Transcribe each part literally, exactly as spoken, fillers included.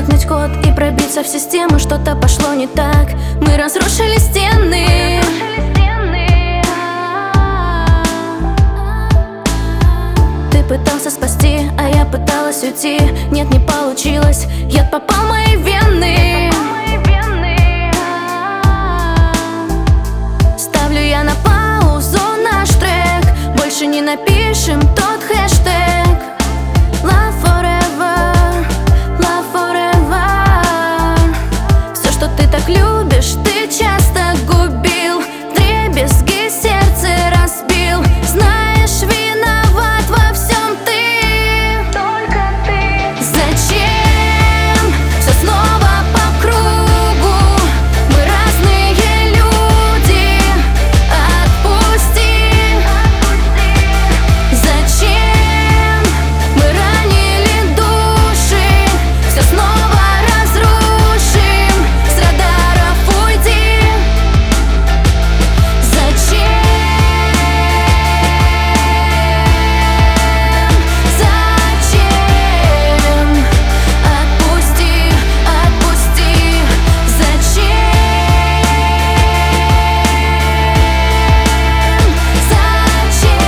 отнять код и пробиться в систему. Что-то пошло не так, мы разрушили стены. Ты пытался спасти, а я пыталась уйти. Нет, не получилось, яд попал в мои вены. Ставлю я на паузу наш трек. Больше не напишем тот хэштег. Love forever, love forever. Все, что ты так любишь, ты часто губил. Вдребезги сердце разбил. Знаешь, виноват во всем ты, только ты. Зачем все снова по кругу? Мы разные люди. Отпусти, отпусти. Зачем мы ранили души? Все снова разрушим. С радаров уйди. Зачем? Зачем? Отпусти, отпусти. Зачем? Зачем?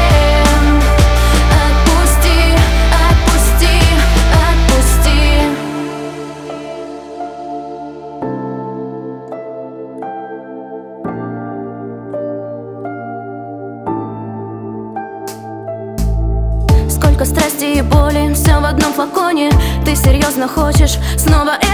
Отпусти, отпусти, отпусти. Сколько страсти и боли, все в одном флаконе. Ты серьезно хочешь снова